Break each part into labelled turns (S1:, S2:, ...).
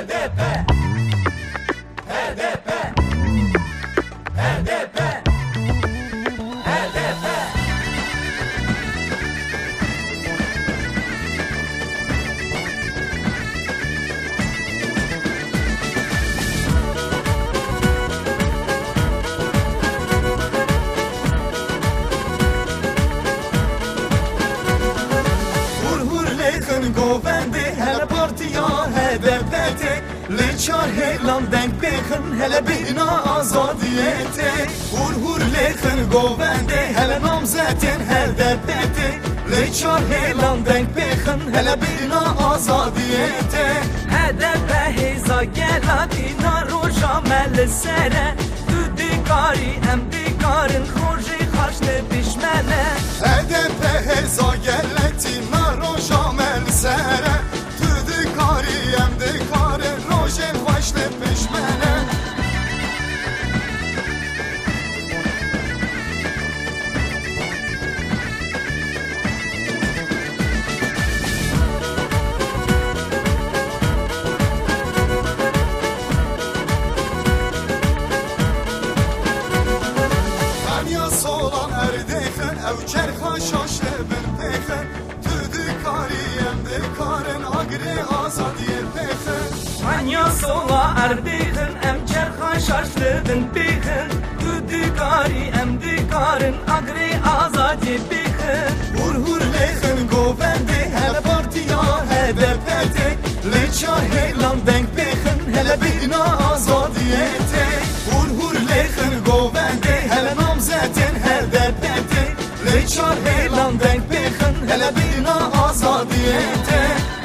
S1: HDP HDP HDP HDP
S2: گوونده هل پارتیا هدفته لچار هلان دنگ بخن هل بینا آزادیته هور لخن گوونده هل نامزتن هدفته لچار هلان دنگ بخن هل بینا آزادیته
S1: هدف هیزا گلادینا روشا مل سره تو دیکاری ام دیکارن خوشی خاشت بشمله
S2: هدف هیزا گلادینا روشا مل سره تو دیکاری ام دیکارن روشی خاشت بشمله solan erdekhen ev çerxa şaşle ben pekhen tüdü kariyem de karen agri azadiye pekhen
S1: Manya sola erdekhen em çerxa şaşle ben pekhen tüdü kari em de karen agri azadiye pekhen
S2: hur lekhen govende hele partiya hedefete leça helan denk pekhen hele bina azadiyete hur lekhen govende hele namzeten hedefete leçar helan denk pekhen hele bina azadiyete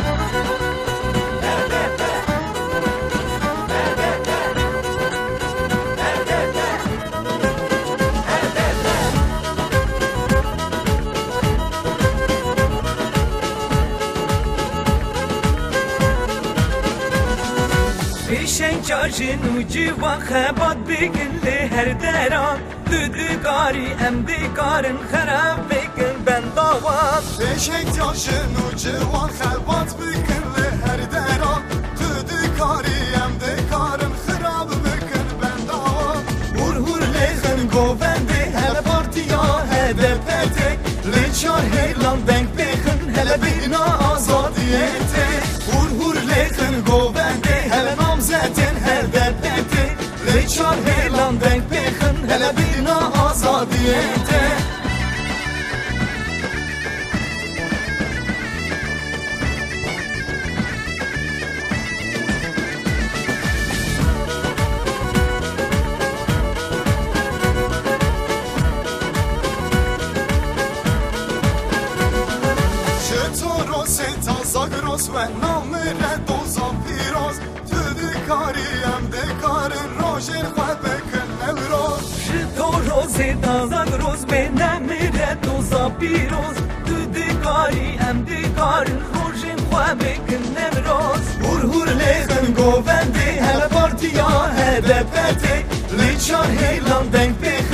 S1: پیشن چارجن و جیوان خبات بگن هر دران دودی کاری ام دیکارن خراب بگن بنداوان
S2: پیشن چارجن و جیوان خبات بگن هر دران دودی کاری ام دیکارن خراب بگن بنداوان هور لخن گوونده هل پارتیا هدفته لچار هیلان دنگ بخن هل بینا آزادیته هور لخن گوونده هل namzeten hedefete leçar helan denk pekhen hele bina azadiyete Çetoros etazagros ve namere dozan piroz kariyem de karın rojer khwebekın nevroz
S1: Çetoros etazagros ve namere dozan piroz Dudi kariyem de karın rojer khwebekın nevroz
S2: hur lekhen govende hele partiya hedefete leçar helan denk pekhen